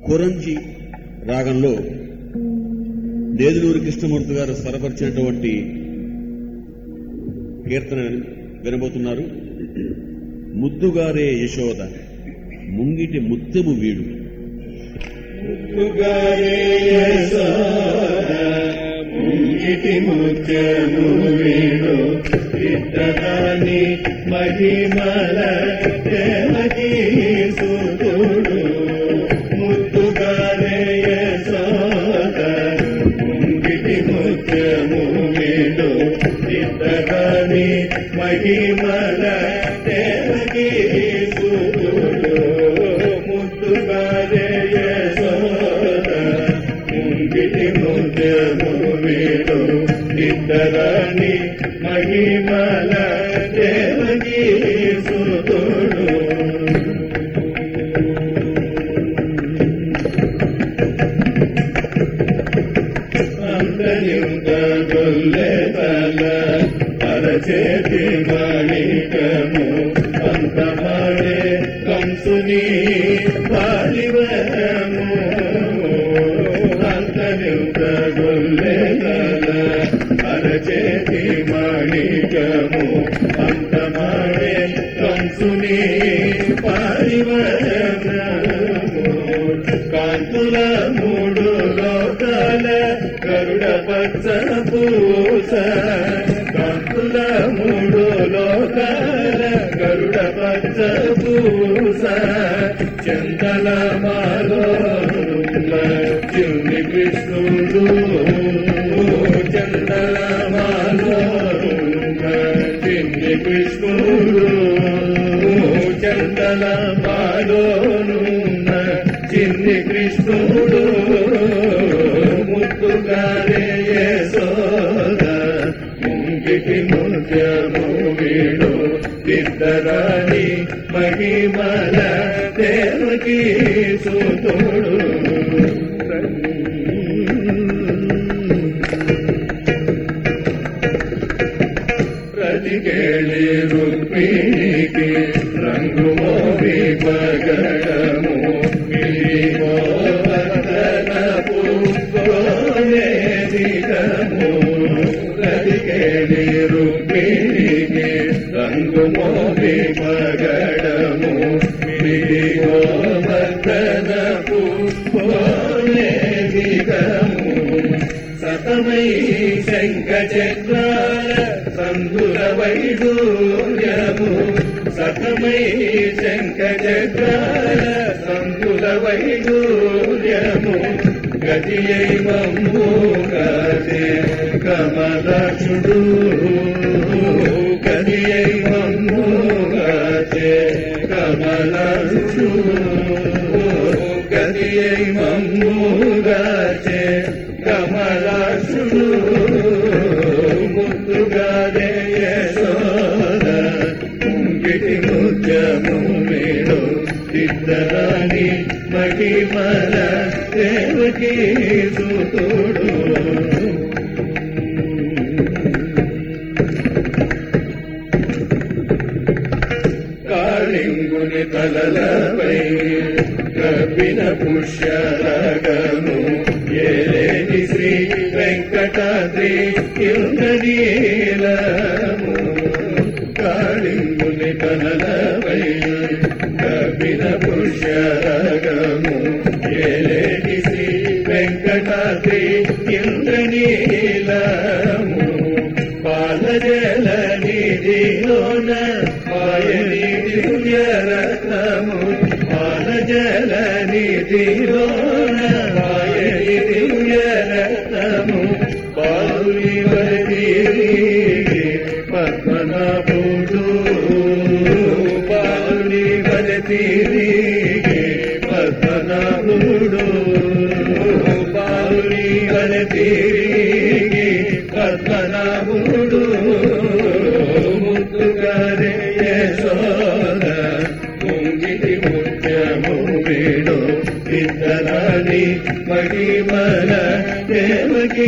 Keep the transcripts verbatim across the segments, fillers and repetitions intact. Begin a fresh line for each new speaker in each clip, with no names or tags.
కొరంజి రాగంలో నేదులూరి కృష్ణమూర్తి గారు స్వరపరిచినటువంటి కీర్తన వినబోతున్నారు. ముద్దుగారే యశోద ముంగిటి ముత్తెము వీడు.
ముద్దుగారే యశోద ముంగిటి ముత్తెము వీడు, ఇద్దరాని మహిమల దేవకీ సుతుడు. ముద్దుగారే యశోద ముంగిటి ముత్తెము వీడు, ఇద్దరాని మహిమల దేవకీ సుతుడు. ముద్దుగారే యశోద ముంగిటి ముత్తెము వీడు, ఇద్దరాని మహిమల దేవకీ సుతుడు. అంతరింత గొల్లెతల అరచేతి మాణికము, అంతమాడే కంసుని పాలివరము. అంతరింత గొల్లెతల అరచేతి మాణికము, అంతమాడే కంసుని పాలివరము. కాంతుల మూడు లోకాల గరుడ పచ్చ పూస, కాంతుల మూడు లోకాల గరుడ పచ్చ పూస. చందల మాలో చిన్ని కృష్ణుడు, చందల మాలో చిన్ని కృష్ణుడు. చందల మాలోను చిన్ని కృష్ణుడు. ముద్దుగారే యశోద ముంగిటి ముత్యము వీడు, ఇద్దరాని మహిమల దేవకీ సుతుడు. ప్రతికేళి రుక్మిణికి రంగు మోవి పగడము, ప్రతికేళి రుక్మిణికి రంగు మోవి పగడము, వర్ధనపు సతమై శంఖ చక్రాల సంధుర వైడూర్యము, సతమై శంఖ చక్రాల సంధుర వైడూర్యము. గతియై మమ్ము కాచే కమలాక్షుడు, గతియై మమ్ము కాచే కమలాక్షుడు. గతియై మమ్ము కాచే కమలాక్షుడు. ముద్దుగారే యశోద ముంగిటి ముత్యము వీడు, ఇద్దరాని మహిమల దేవకీ సుతుడు. కాళింగుని తలలపై కపిన పుష్యరాగము, ఏలేని శ్రీ వెంకటాద్రి ఇంద్రనీలము. కాళింగుని తలలపై కపిన పుష్యరాగము, ఏలేని శ్రీ వెంకటాద్రి ఇంద్రనీలము. పాలజల నిధిలోన పాయని దివ్యరత్నము, పాలజల నిధిలోన పాయని దివ్యరత్నము. పాలుని వరతిరిగి పద్మనాభుడు, పాలుని వరతిరిగి పద్మనాభుడు. పాలుని వరతిరిగి పద్మనాభుడు. ముద్దుగారే యశోద ముంగిటి ముత్యము వీడు, ఇద్దరాని మహిమల దేవకీ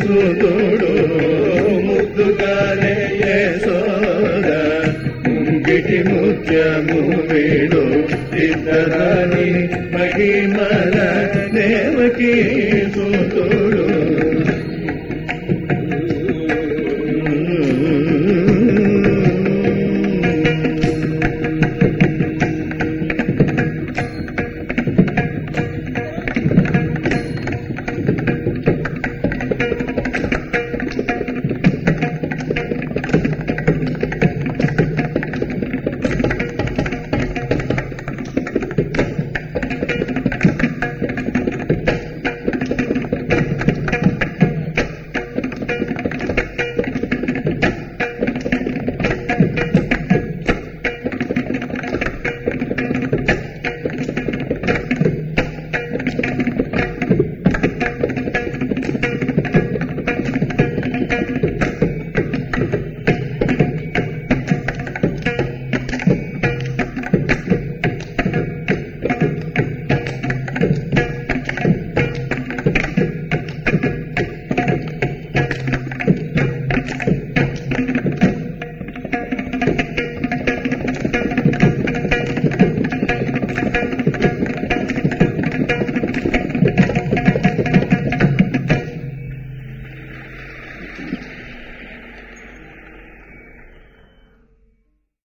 సుతుడు. ముద్దుగారే యశోద ముంగిటి ముంగిటి ముత్యము వీడు ఇద్దరాని మహిమల దేవకి సూతుడు